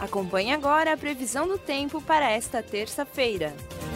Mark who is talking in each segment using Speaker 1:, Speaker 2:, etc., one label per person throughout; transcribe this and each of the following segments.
Speaker 1: Acompanhe agora a previsão do tempo para esta terça-feira.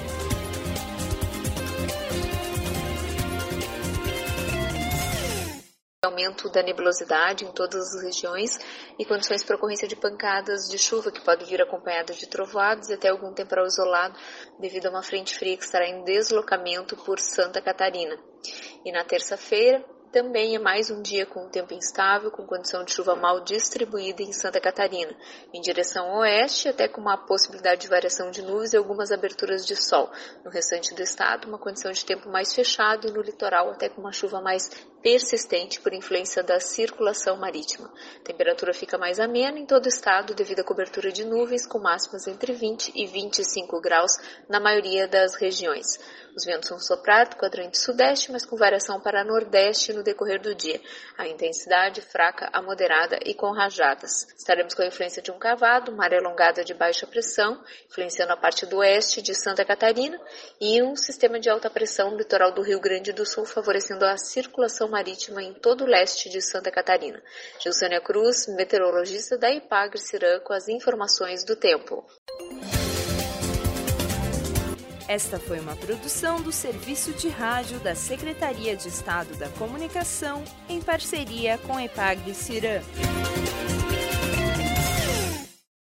Speaker 2: Aumento da nebulosidade em todas as regiões e condições para ocorrência de pancadas de chuva que podem vir acompanhadas de trovoadas e até algum temporal isolado devido a uma frente fria que estará em deslocamento por Santa Catarina. E na terça-feira também é mais um dia com tempo instável, com condição de chuva mal distribuída em Santa Catarina, em direção ao oeste, até com uma possibilidade de variação de nuvens e algumas aberturas de sol. No restante do estado, uma condição de tempo mais fechado e no litoral até com uma chuva mais persistente por influência da circulação marítima. A temperatura fica mais amena em todo o estado devido à cobertura de nuvens, com máximas entre 20 e 25 graus na maioria das regiões. Os ventos vão soprar do quadrante sudeste, mas com variação para nordeste no decorrer do dia. A intensidade fraca a moderada e com rajadas. Estaremos com a influência de um cavado, uma área alongada de baixa pressão, influenciando a parte do oeste de Santa Catarina, e um sistema de alta pressão no litoral do Rio Grande do Sul, favorecendo a circulação marítima em todo o leste de Santa Catarina. Gilsânia Cruz, meteorologista da Ipagre-Cirã, com as informações do tempo.
Speaker 1: Esta foi uma produção do Serviço de Rádio da Secretaria de Estado da Comunicação, em parceria com a Ipagre-Cirã.